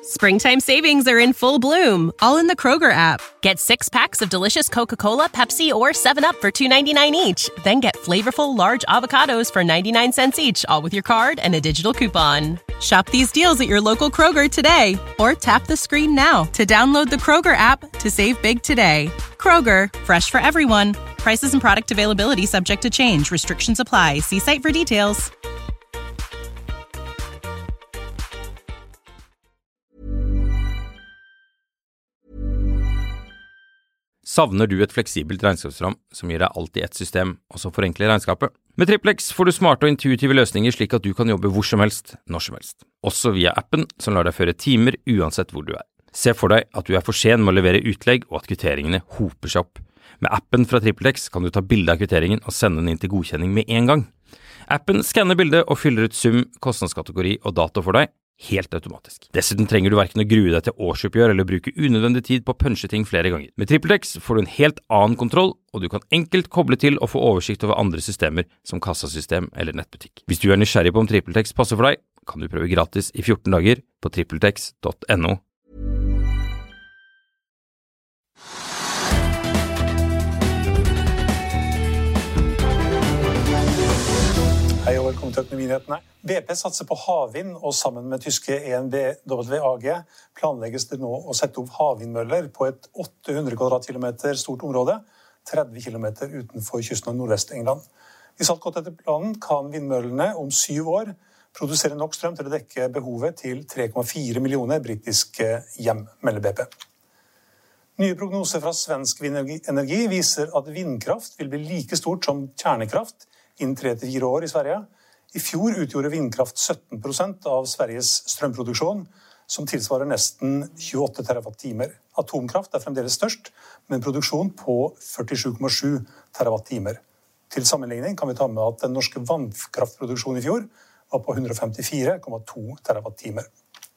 Springtime savings are in full bloom, all in the Kroger app. Get 6 packs of delicious Coca-Cola, Pepsi, or 7-Up for $2.99 each. Then get flavorful large avocados for 99 cents each, all with your card and a digital coupon. Shop these deals at your local Kroger today, or tap the screen now to download the Kroger app to save big today. Kroger, fresh for everyone. Prices and product availability subject to change. Restrictions apply. See site for details. Savner du et fleksibelt regnskapsprogram som gir deg alt i ett system, og som forenkler regnskapet? Med TrippelX får du smarte og intuitive løsninger slik at du kan jobbe hvor som helst, når som helst. Også via appen som lar deg føre timer uansett hvor du er. Se for deg at du er for sen med å levere utlegg og at kvitteringene hoper seg opp. Med appen fra TrippelX kan du ta bilde av kvitteringen og sende den inn til godkjenning med en gang. Appen skanner bildet og fyller ut sum, kostnadskategori og dato for deg, helt automatisk. Dessuten trenger du hverken å grue deg til årsoppgjør eller bruke unødvendig tid på å punche ting flere ganger. Med TrippelX får du en helt annen kontroll, og du kan enkelt koble til og få oversikt over andre systemer som kassasystem eller nettbutikk. Hvis du er nysgjerrig på om TrippelX passer for deg, kan du prøve gratis i 14 dager på trippeltex.no. Hei og velkommen til Økonominyhetene. BP satser på havvind, og sammen med tyske ENBW AG planlegges det nå å sette opp havvindmøller på et 800 kvadratkilometer stort område, 30 kilometer utenfor kysten av Nordvest-England. Hvis alt gått etter planen kan vindmøllene om 7 år produsere nok strøm til å dekke behovet til 3,4 millioner britiske hjem, melder BP. Nye prognoser fra Svensk Vindenergi viser at vindkraft vil bli like stort som kjernekraft innen 3-4 år i Sverige. I fjor utgjorde vindkraft 17% av Sveriges strømproduksjon, som tilsvarer nesten 28 terawatt-timer. Atomkraft er fremdeles størst, med en produksjon på 47,7 terawatt-timer. Til sammenligning kan vi ta med at den norske vannkraftproduksjonen i fjor var på 154,2 terawatt-timer.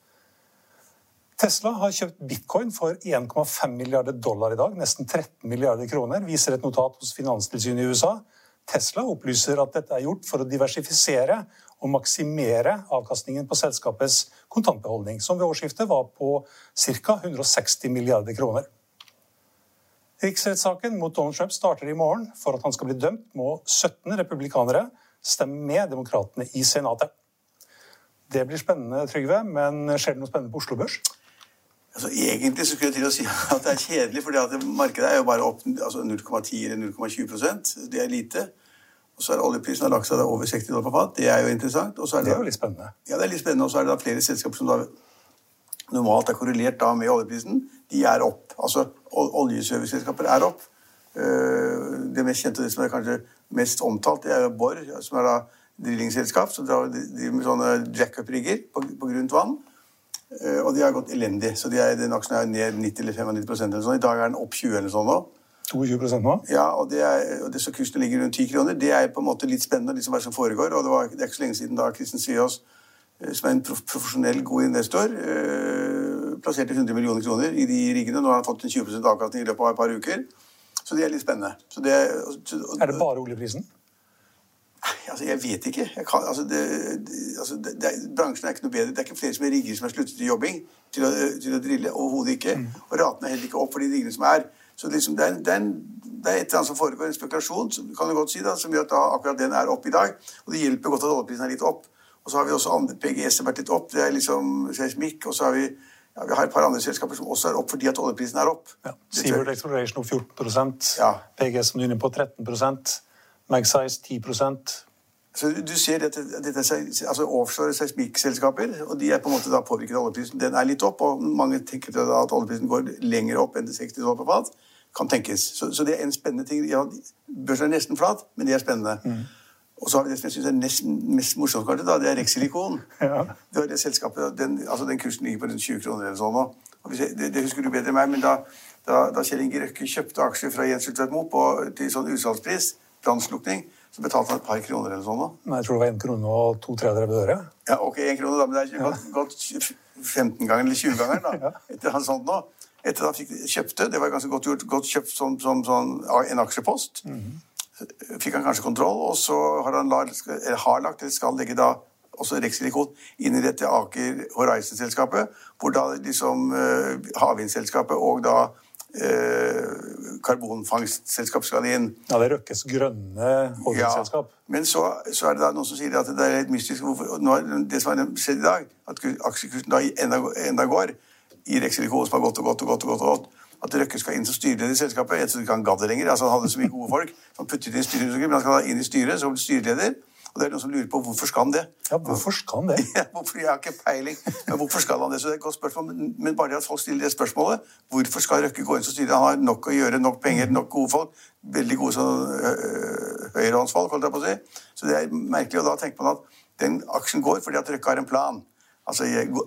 Tesla har kjøpt bitcoin for $1,5 milliarder i dag, nesten 13 milliarder kroner, viser et notat hos Finanstilsynet i USA. Tesla opplyser at dette er gjort for å diversifisere og maksimere avkastningen på selskapets kontantbeholdning, som ved årsskiftet var på ca. 160 milliarder kroner. Riksrettssaken mot Donald Trump starter i morgen. For at han skal bli dømt, må 17 republikanere stemme med demokratene i senatet. Det blir spennende, Trygve, men skjer det noe spennende på Oslo Børs? Altså, egentlig så skulle jeg til å si at det er kjedelig, fordi at markedet er jo bare opp 0,10 eller 0,20%. Det er lite. Og så er oljeprisen har lagt seg over $60 per fat. Det er jo interessant. Og så er det jo litt spennende. Ja, det er litt spennende. Og så er det da flere selskaper som da normalt er korrelert da med oljeprisen. De er opp. Altså, oljeserviceselskaper er opp. Det mest kjente, det som er kanskje mest omtalt, det er jo Borr, som er da drillingselskap, som driver med sånne jack-up-rigger på grunt vann. Og de har gått elendig, så den aksjen er ned 90 eller 95% eller sånn. I dag er den opp 20 eller sånn nå. 22% nå? Ja, og det så kursen ligger rundt 10 kroner. Det er på en måte litt spennende, liksom hva som foregår. Og det er ikke så lenge siden da Kristen Sviås, som er en profesjonell god investor, plasserte 100 millioner kroner i de riggene. Nå har han fått en 20% avkastning i løpet av et par uker. Så det er litt spennende. Så er det bare oljeprisen? Altså, jeg vet ikke. Bransjen er ikke noe bedre. Det er ikke flere som er rigger som har sluttet i jobbing til å drille, overhodet ikke. Og raten er heller ikke opp for de riggene som er. Så liksom, det er et eller annet som foregår, en spekulasjon, kan du godt si da, som gjør at akkurat den er opp i dag. Og det hjelper godt at oljeprisen er litt opp. Og så har vi også andre PGS som har vært litt opp. Det er liksom seismikk, og så har vi et par andre selskaper som også er opp fordi at oljeprisen er opp. Ja. Seabird Exploration opp 14%, ja. PGS som er inne på 13%. Magseis 10%. Så du ser dette altså offshore seismikkselskaper, og de er på en måte da påvirket av oljeprisen. Den er litt opp, og mange tenker at oljeprisen går lenger opp enn $60 per fat. Kan tenkes. Så det er en spennende ting. Ja, børsen er nesten flat, men det er spennende. Og så har vi det som jeg synes er mest morsomt kanskje da, det er Rexilicon. Ja. Det var det selskapet, den kursen ligger på rundt 20 kroner eller sånn nå. Og det husker du bedre enn meg, men da Kjell Inge Røkke kjøpte aksjer fra Jens Ultvedt Moe til sånn utsalgspris, brannslukning, så betalte han et par kroner eller sånn nå. Nei, jeg tror det var 1 krone og 2-3 øre. Ja, ok, 1 krone da, men det er gått 15 ganger eller 20 ganger da, ja. Etter han sånt nå. Etter da fikk kjøpte, det var ganske godt gjort, godt kjøpt som en aksjepost. Fikk han kanskje kontroll, og så har han lagt, eller skal legge da også Rex-Silikon inn i dette Aker Horizon-selskapet, hvor da liksom havvindselskapet og da karbonfangstselskap skal inn. Ja, det Røkkes grønne holdningsselskap. Ja, men så det da noen som sier at det helt mystisk. Det som har skjedd i dag, at aksjekursen da enda går i Rex-Silikon, som har gått, at Røkke skal inn som styreleder i selskapet. Jeg tror ikke han gadd det lenger. Altså, han hadde så mye gode folk som puttet inn i styret, men han skal inn i styret, så blir styreleder. Og det noen som lurer på hvorfor skal han det. Ja, hvorfor skal han det? Ja, jeg har ikke peiling, men hvorfor skal han det? Så det er et godt spørsmål, men bare det at folk stiller det spørsmålet, hvorfor skal Røkke gå inn som styrer? Han har nok å gjøre, nok penger, nok gode folk, veldig gode høyrehåndsfolk, holdt jeg på å si. Så det er merkelig, og da tenker man at den aksjen går fordi at Røkke har en plan. Altså,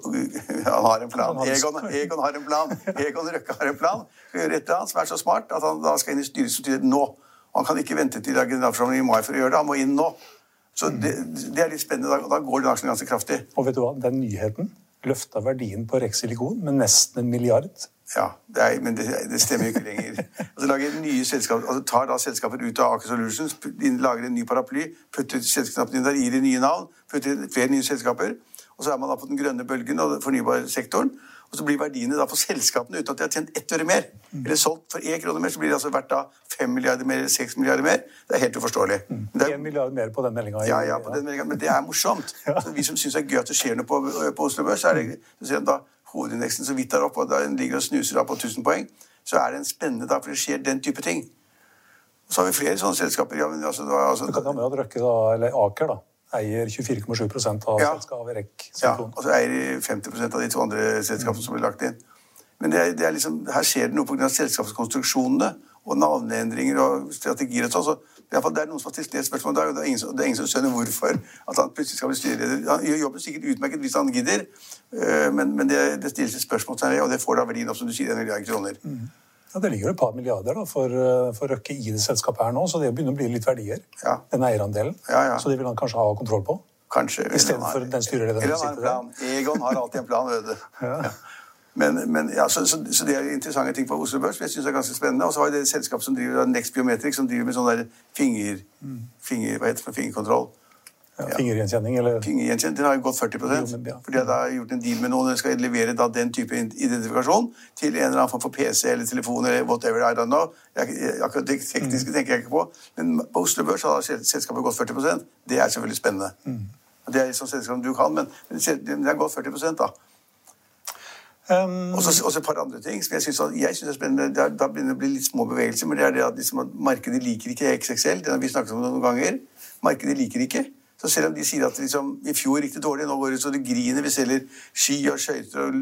han har en plan. Egon har en plan. Egon Røkke har en plan. Skal gjøre et eller annet som så smart at han da skal inn i styret nå. Han kan ikke vente til generalforsamlingen i mai for å gjøre det. Han må inn nå. Så det litt spennende. Da går den aksjen ganske kraftig. Og vet du hva? Den nyheten løftet verdien på Rex-Silikon med nesten 1 milliard. Ja, men det stemmer jo ikke lenger. Altså, lager nye selskaper, altså tar da selskaper ut av Aker Solutions, lager en ny paraply, putter selskapene inn der, gir det nye navn, putter flere nye selskaper. Og så man da på den grønne bølgen og fornybarsektoren, og så blir verdiene da for selskapene uten at de har tjent 1 øre mer, eller solgt for 1 krone mer, så blir det altså verdt da 5 milliarder mer, eller 6 milliarder mer. Det er helt uforståelig. 1 milliard mer på den meldingen. Ja, på den meldingen, men det er morsomt. Så vi som synes det er gøy at det skjer noe på Oslo Børs, så så ser man da hovedindeksen så vidt der oppe, og da den ligger og snuser da på 1000 poeng, så det en spennende dag, for det skjer den type ting. Og så har vi flere sånne selskaper. Ja, men altså, du kan ta med at Røkke da, eller Aker da, eier 24,7% av selskapet Rex-Silikon. Ja, og så eier de 50% av de 2 andre selskapene som blir lagt inn. Men det liksom, her skjer det noe på grunn av selskapskonstruksjonene og navneendringer og strategier og sånn. Så det noen som har stilt det spørsmålet i dag, og det er ingen som skjønner hvorfor at han plutselig skal bli styreleder. Han gjør jobben sikkert utmerket hvis han gidder, men det stilles et spørsmål til det, og det får da verdien opp, som du sier, 1 milliard kroner. Ja, det ligger jo et par milliarder da, for Røkke i det selskapet her nå, så det begynner å bli litt verdier, den eierandelen. Så det vil han kanskje ha kontroll på? Kanskje. I stedet for den styrelederen. Eller han har en plan. Egon har alltid en plan, vet du. Men så det interessante ting på Oslo Børs, jeg synes det ganske spennende. Og så har vi det selskap som driver Next Biometrics, som driver med sånn der fingerkontroll. Ja, fingergjenkjenning, eller? Fingergjenkjenning, den har jo gått 40%. Fordi jeg har gjort en deal med noen, og skal levere da den type identifikasjon til en eller annen form for PC eller telefon eller whatever, I don't know. Akkurat det tekniske tenker jeg ikke på. Men på Oslo Børs har selskapet gått 40%. Det er selvfølgelig spennende. Og det er sånn selskap du kan, men det har gått 40% da. Og så et par andre ting som jeg synes er spennende. Da begynner det å bli litt små bevegelser, men det er det at liksom, markedet liker ikke XXL. Det har vi snakket om noen ganger. Markedet liker ikke. Så selv om de sier at liksom, i fjor gikk det dårlig, nå går det så det griner, vi selger ski og skøyter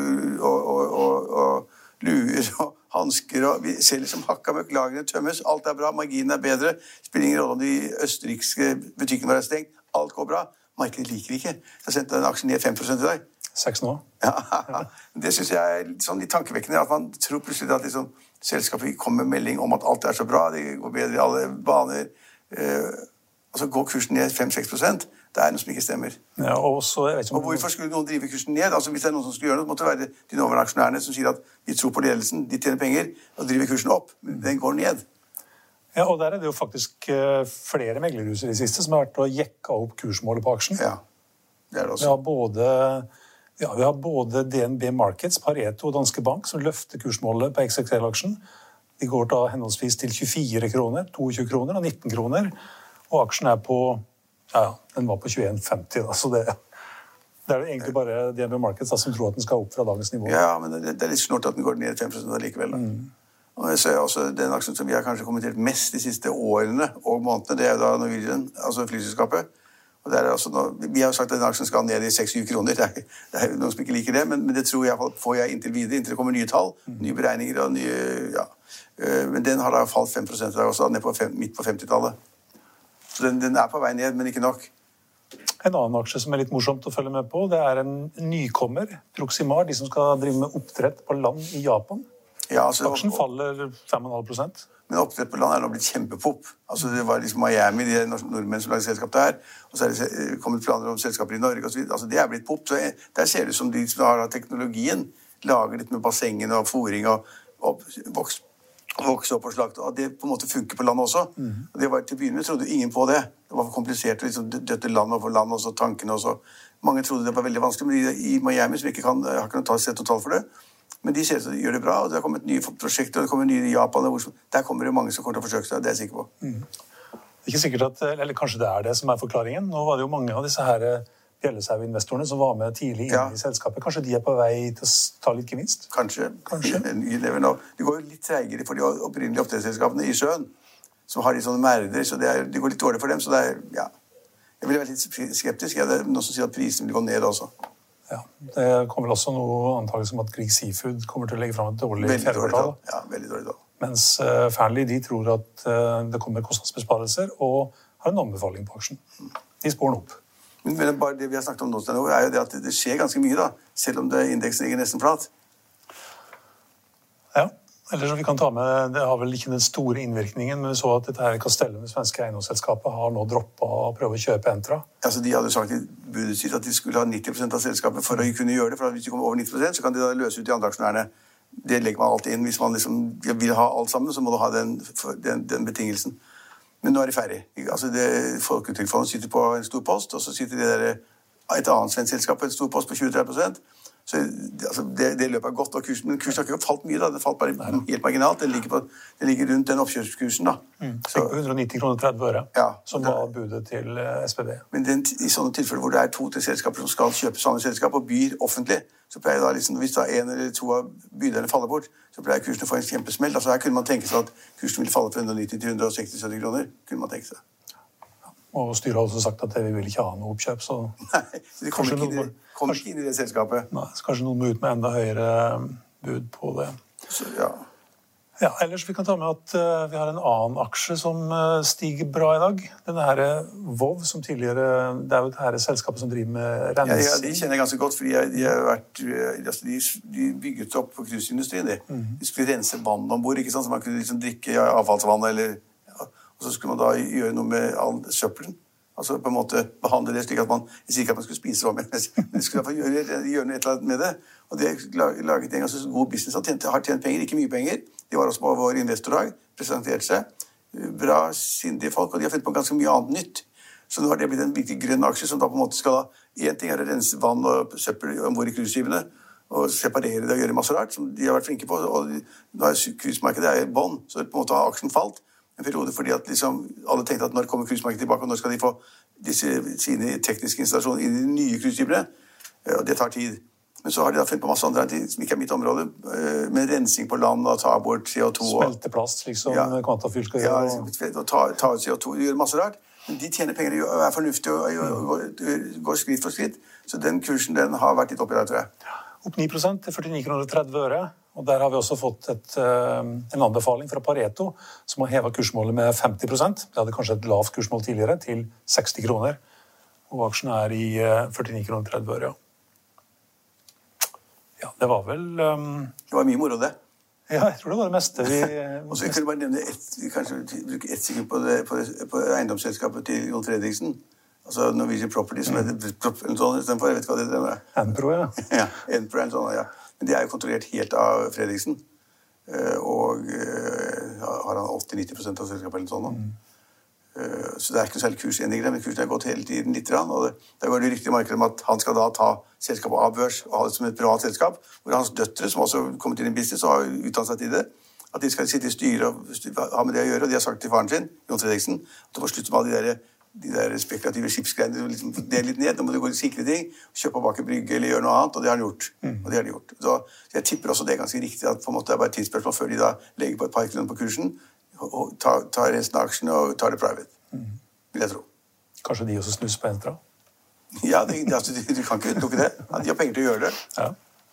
og luer og hansker, og vi selger som hakka møkk, lagene tømmes, alt er bra, marginen er bedre, spiller ingen rolle om de østerrikske butikkene var stengt, alt går bra, markedet liker ikke. Så jeg sendte den aksjen ned 5% i dag. 6 nå. Ja, det synes jeg er sånn litt tankevekkende, at man tror plutselig at liksom, selskapet kommer med melding om at alt er så bra, det går bedre i alle baner, og så går kursen ned 5-6%. Det er noe som ikke stemmer. Ja, og hvorfor skulle noen drive kursen ned? Altså, hvis det er noen som skulle gjøre noe, måtte det være de nåværende aksjonærene som sier at de tror på ledelsen, de tjener penger, og driver kursen opp. Men den går ned. Ja, og der er det jo faktisk flere meglerhuser i det siste som har vært og jekka opp kursmålet på aksjen. Ja, det er det også. Vi har både DNB Markets, Pareto og Danske Bank som løfter kursmålet på XXL-aksjen. De går da henholdsvis til 24 kroner, 22 kroner og 19 kroner. Og aksjen er på, den var på 21,50 da, så det er egentlig bare DNB Markets da, som tror at den skal opp fra dagens nivå. Ja, men det er litt snort at den går ned 5% likevel da. Og jeg ser også den aksjen som vi har kanskje kommentert mest de siste årene og månedene, det er da Norwegian, altså flyselskapet. Og det er altså vi har jo sagt at den aksjen skal ned i 6-7 kroner, det er noen som ikke liker det, men det tror jeg får jeg inntil videre, inntil det kommer nye tall, nye beregninger og nye, men den har da falt 5% der også, ned på midt på 50-tallet. Så den er på vei ned, men ikke nok. En annen aksje som er litt morsomt å følge med på, det er en nykommer, Proximar, de som skal drive med oppdrett på land i Japan. Ja, altså, aksjen faller 5,5%. Men oppdrett på land er nå blitt kjempepop. Altså, det var liksom Miami, de nordmenn som lager selskap der, og så er det kommet planer om selskaper i Norge, og så videre. Altså, det er blitt pop, så der ser det ut som de som har teknologien, lager litt med bassengene og fôring og vokst vokse opp på slakt, og det på en måte funker på landet også. Og det var til å begynne med, trodde ingen på det. Det var for komplisert å liksom døtte land over land, og så tankene og så. Mange trodde det var veldig vanskelig, men i Miami, som ikke har ikke noe sett totalt for det, men de ser ut som de gjør det bra, og det har kommet nye prosjekter, og det kommer nye i Japan, og der kommer det mange som kommer til å forsøke seg, det er jeg sikker på. Det er ikke sikkert at, eller kanskje det er det som er forklaringen. Nå var det jo mange av disse her Bjelleshaug-investorene som var med tidlig inn i selskapet. Kanskje de er på vei til å ta litt gevinst? Kanskje. Det går jo litt treigere for de opprinnelige oppdrettsselskapene i sjøen, som har de sånne merder, så det går litt dårlig for dem, så det ja. Jeg vil være litt skeptisk. Det er noen som sier at prisen vil gå ned også. Ja, det kommer vel også noe antagelig som at Grieg Seafood kommer til å legge frem et dårlig fjerde-kvartal. Ja, veldig dårlig da. Mens Fearnley, de tror at det kommer kostnadsbesparelser og har en anbefaling på aksjen. De spår den opp. Men bare det vi har snakket om nå, er jo det at det skjer ganske mye da, selv om indeksen ligger nesten flat. Ja, eller så vi kan ta med, det har vel ikke den store innvirkningen, men vi så at dette her Castellum, det svenske eiendomsselskapet, har nå droppet å prøve å kjøpe Entra. Altså, de hadde sagt i budet sitt at de skulle ha 90% av selskapet for å kunne gjøre det, for hvis de kommer over 90%, så kan de da løse ut de andre aksjonærene. Det legger man alltid inn. Hvis man liksom vil ha alt sammen, så må du ha den betingelsen. Men nå er de ferdig. Altså, Folketrygdfondet sitter på en stor post, og så sitter de der et annet svensk selskap på en stor post på 23%. Så det løpet er godt, men kursen har ikke falt mye da. Det falt bare helt marginalt. Det ligger rundt den oppkjøpskursen da. Så 190 kroner 30 øre, som var budet til SPB. Men i sånne tilfeller hvor det er 2-3 selskaper som skal kjøpe samme selskap og byr offentlig, så pleier da liksom, hvis da en eller to av byderne faller bort, så pleier kursen å få en kjempesmell. Altså her kunne man tenke seg at kursen ville falle fra 190 til 160-70 kroner, kunne man tenke seg. Og styret har også sagt at det vil ikke ha noe oppkjøp, så... Nei, så de kommer ikke inn i det selskapet. Nei, så kanskje noen må ut med enda høyere bud på det. Så, ja. Ja, ellers vi kan ta med at vi har en annen aksje som stiger bra i dag. Denne her Vov, som tidligere, det er jo det her selskapet som driver med rensing. Ja, de kjenner jeg ganske godt, fordi de bygget opp på cruiseindustrien. De skulle rense vann ombord, ikke sant, så man kunne liksom drikke avfallsvann, eller... Og så skulle man da gjøre noe med all søppelen. Altså på en måte behandle det slik at man ikke at man skulle spise det, men de skulle gjøre noe et eller annet med det. Og det laget en ganske god business. Har tjent penger, ikke mye penger. De var også på vår investordag, presenterte seg. Bra, sindige folk, og de har funnet på ganske mye annet nytt. Så nå har det blitt en virkelig grønn aksje som da på en måte skal ha en ting er å rense vann og søppel ombord i cruiseskipene, og separere det og gjøre masse rart, som de har vært flinke på. Og nå er cruisemarkedet i bånn, så på en måte har aksjen falt. En periode fordi at liksom, alle tenkte at når kommer cruisemarkedet tilbake, og når skal de få sine tekniske installasjoner inn i de nye cruiseskipene, og det tar tid. Men så har de da funnet på masse andre ting som ikke er mitt område, med rensing på land og ta bort CO2. Smelteplast, liksom Kvantafyr skal gjøre. Ja, og ta ut CO2, gjøre masse rart. Men de tjener penger og er fornuftige og går skritt for skritt. Så den kursen den har vært litt oppi der, tror jeg. Opp 9% til 49 kroner 30 øre. Og der har vi også fått en anbefaling fra Pareto, som har hevet kursmålet med 50%. Det hadde kanskje et lavt kursmål tidligere, til 60 kroner. Og aksjen er i 49 kroner 30 øre. Ja, det var vel... Det var mye moro, det. Ja, jeg tror det var det meste. Og så kunne vi bare nevne kanskje bruke ett sekund på eiendomsselskapet til Jon Fredriksen. Altså Norwegian Property, som heter en sånn i stedet for. Jeg vet ikke hva det er. Enpro, ja. Ja, Enpro er en sånn, ja. Men det er jo kontrollert helt av Fredriksen. Og har han 80-90% av selskapet eller sånn. Så det er ikke noe særlig kursendringer, men kursen har gått hele tiden litt. Og der går det riktig i markedet om at han skal da ta selskapet av børs og ha det som et privat selskap, hvor hans døtre, som også kommet inn i business og har utdannet seg til det, at de skal sitte i styret og ha med det å gjøre. Og de har sagt til faren sin, Jon Fredriksen, at de må slutte med alle de der spekulative skipsgreiene, liksom, det er litt ned, nå må du gå i sikre ting, kjøpe bak en brygge eller gjøre noe annet, og det har han gjort. Og det har de gjort. Så jeg tipper også det er ganske riktig at på en måte det er bare et tidsspørsmål før de da legger på et par kroner på kursen, og tar resten av aksjene og tar det private. Vil jeg tro. Kanskje de også snus på Entra? Ja, du kan ikke utelukke det. De har penger til å gjøre det. Ja,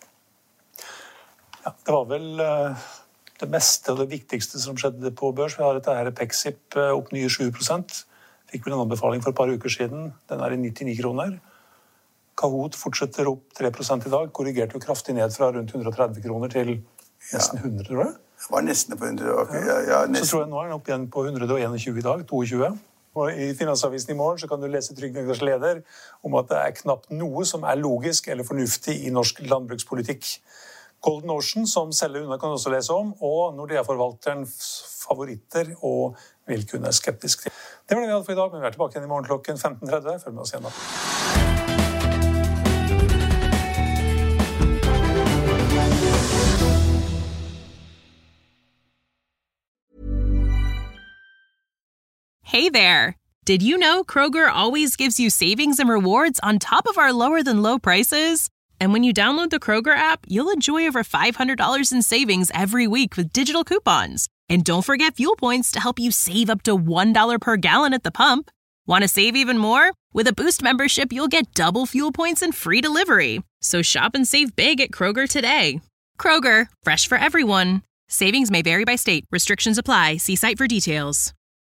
det var vel det meste og det viktigste som skjedde på børs. Vi har dette her Pexip opp nye 7%. Fikk vel en anbefaling for et par uker siden. Den er i 99 kroner. Kahoot fortsetter opp 3% i dag. Korrigerte jo kraftig ned fra rundt 130 kroner til nesten 100, tror jeg. Det var nesten på 100. Okay. Ja, nesten. Så tror jeg nå er den opp igjen på 121 i dag, 22. Og i Finansavisen i morgen så kan du lese Trygve Neglers leder om at det er knapt noe som er logisk eller fornuftig i norsk landbrukspolitikk. Golden Ocean, som selger unna kan du også lese om, og Nordea-forvalterens favoritter og hvilke hun skeptisk til. Det var det vi hadde for i dag, men vi tilbake igjen i morgen klokken 15:30. Følg med oss igjen da. Hey there! Did you know Kroger always gives you savings and rewards on top of our lower-than-low prices? And when you download the Kroger app, you'll enjoy over $500 in savings every week with digital coupons. And don't forget fuel points to help you save up to $1 per gallon at the pump. Want to save even more? With a Boost membership, you'll get double fuel points and free delivery. So shop and save big at Kroger today. Kroger, fresh for everyone. Savings may vary by state. Restrictions apply. See site for details.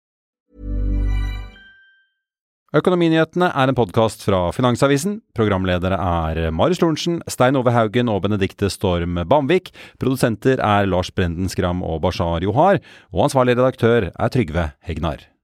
Økonominyhetene en podcast fra Finansavisen. Programledere Marius Lorentzen, Stein Ove Haugen og Benedikte Storm Bamvik. Produsenter Lars Brenden Skram og Bashar Johar. Og ansvarlig redaktør Trygve Hegnar.